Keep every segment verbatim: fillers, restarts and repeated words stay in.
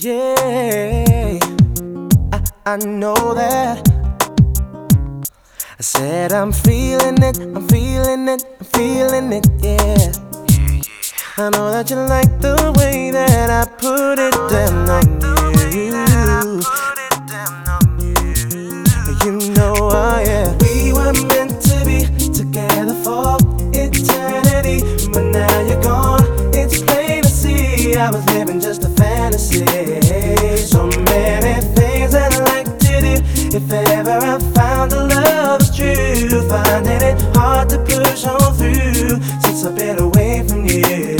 Yeah, I, I know that. I said I'm feeling it, I'm feeling it, I'm feeling it, yeah. I know that you like the way that I put it down on you. You know, oh yeah. We were meant to be together for eternity, but now you're gone, it's plain to see I was living just a fantasy. So many things that I like to do, if ever I found a love that's true, finding it hard to push on through since I've been away from you.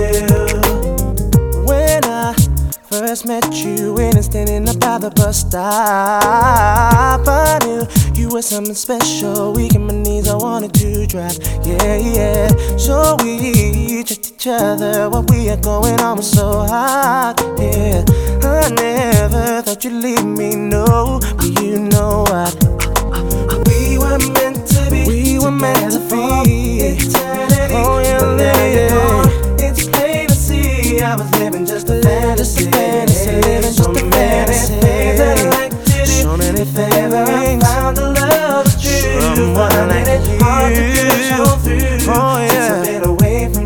When I first met you and standing up by the bus stop, I knew you were something special. Weak in my knees, I wanted to drop. Yeah, yeah. So we checked each other while we are going on was so hot. Yeah, I never thought you'd leave me, no. But you know what? We were meant to be. We were meant to be. Eternity. Oh yeah, but now you're gone, it's plain to see I was living just a fantasy. Living just a fantasy. Things that I like to do. So many things. Ever I found a love that's true. Finding like it hard to push on through. Oh yeah. Since I've been away from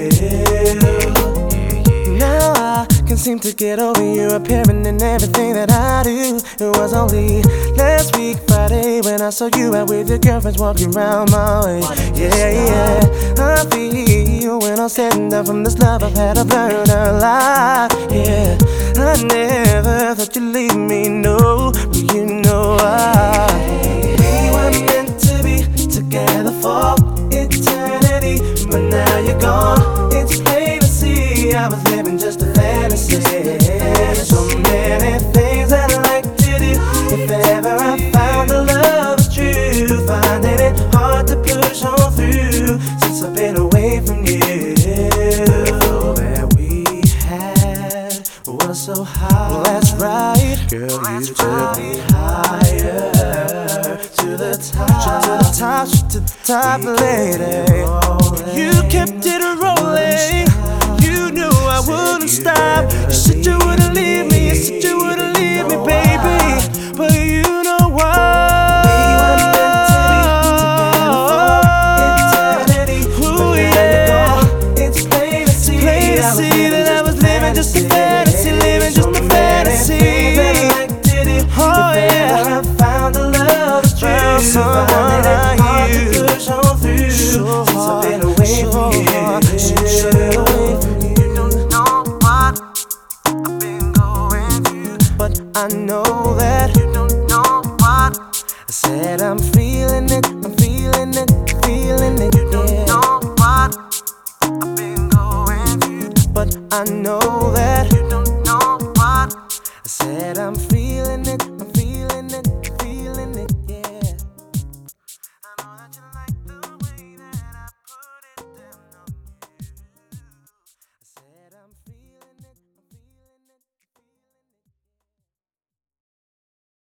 you. Now I can seem to get over you appearing in everything that I do. It was only last week Friday when I saw you out with your girlfriends walking around my way. Yeah, yeah. I feel when I'm setting down from this love I've had, I've learned a lot. Yeah, I never thought you'd leave me, no. But you know I. We were meant to be together for eternity, but now you're gone, it's plain to see I was living just a fantasy. So many things that I like to do, if ever I found a love that's true, finding it hard to push on through since I've been away from you. All that we had was so high. Well, that's right, girl, you took me higher to the top, to the top, to the top, lady. You kept it rolling. You knew I wouldn't stop. You said you wouldn't leave me. You said you wouldn't leave me, baby. But you know what? We were meant to be together for eternity. Ooh, yeah. It's plain to see, plain to see that I was living just a fantasy, living just a fantasy. Oh yeah. I found a love that's true. Someone like you. Push on through. So hard, I've been away so from you. Hard, so away from you. You don't know what I've been going through, but I know that you don't know what. I said I'm feeling it,